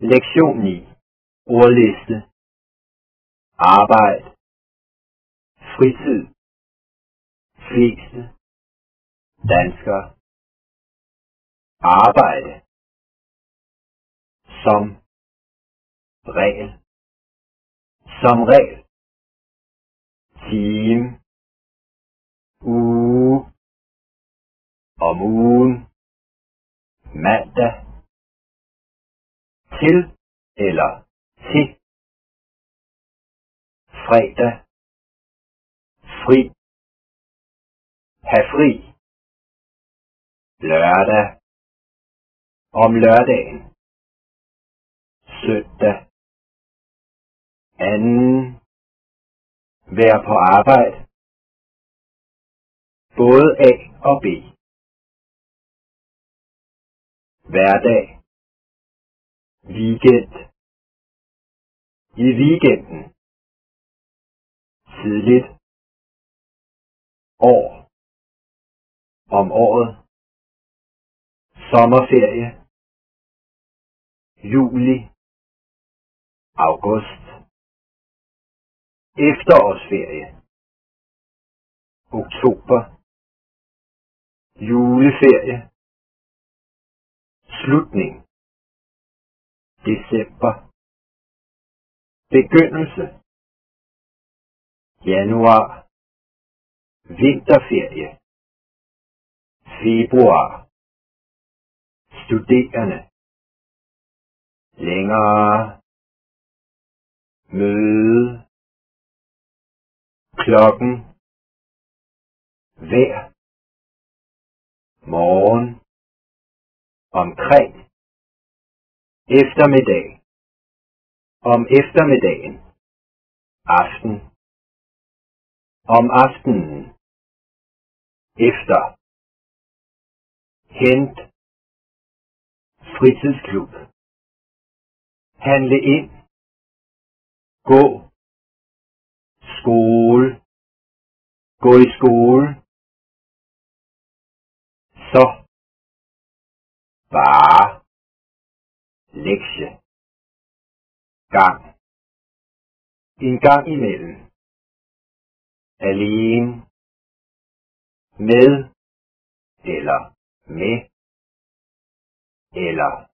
Lektion 9. Ordliste. Arbejde. Fritid. Fleste. Dansker. Arbejde. Som regel. Som regel. Time. Uge. Om ugen. Mandag. Til eller til. Fredag. Fri. Ha' fri. Lørdag. Om lørdagen. Søndag. Anden. Vær på arbejde. Både A og B. Hverdag. Weekend. I weekenden. Tidligt. År. Om året. Sommerferie. Juli. August. Efterårsferie. Oktober. Juleferie. Slutning. December. Begyndelse. Januar. Vinterferie. Februar. Studerende. Længere. Møde. Klokken. Vejr. Morgen. Omkring. Eftermiddag. Om eftermiddagen. Aften. Om aftenen. Efter. Hent. Fritidsklub. Handle ind. Gå. Skole. Gå i skole. Så. Bare. Lektie. Gang. En gang imellem. Alene. Med. Eller med. Eller